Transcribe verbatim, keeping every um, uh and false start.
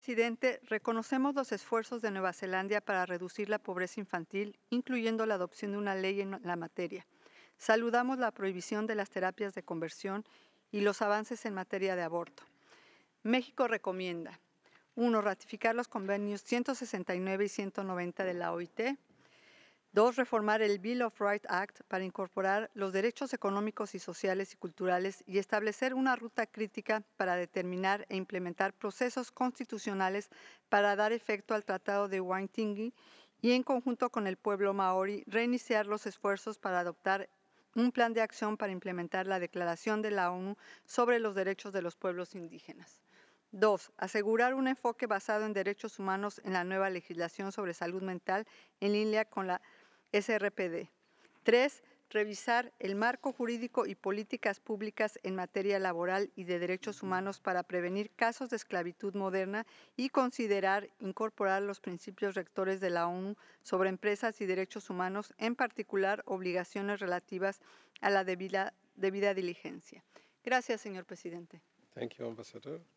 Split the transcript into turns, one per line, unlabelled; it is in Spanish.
Presidente, reconocemos los esfuerzos de Nueva Zelanda para reducir la pobreza infantil, incluyendo la adopción de una ley en la materia. Saludamos la prohibición de las terapias de conversión y los avances en materia de aborto. México recomienda: uno. Ratificar los convenios ciento sesenta y nueve y ciento noventa de la O I T. dos. Reformar el Bill of Rights Act para incorporar los derechos económicos y sociales y culturales y establecer una ruta crítica para determinar e implementar procesos constitucionales para dar efecto al Tratado de Waitangi y, en conjunto con el pueblo maorí, reiniciar los esfuerzos para adoptar un plan de acción para implementar la Declaración de la ONU sobre los Derechos de los Pueblos Indígenas. dos. Asegurar un enfoque basado en derechos humanos en la nueva legislación sobre salud mental en línea con la S R P D. tres. Revisar el marco jurídico y políticas públicas en materia laboral y de derechos humanos para prevenir casos de esclavitud moderna y considerar incorporar los principios rectores de la ONU sobre empresas y derechos humanos, en particular obligaciones relativas a la debida, debida diligencia. Gracias, señor presidente.
Thank you, Ambassador.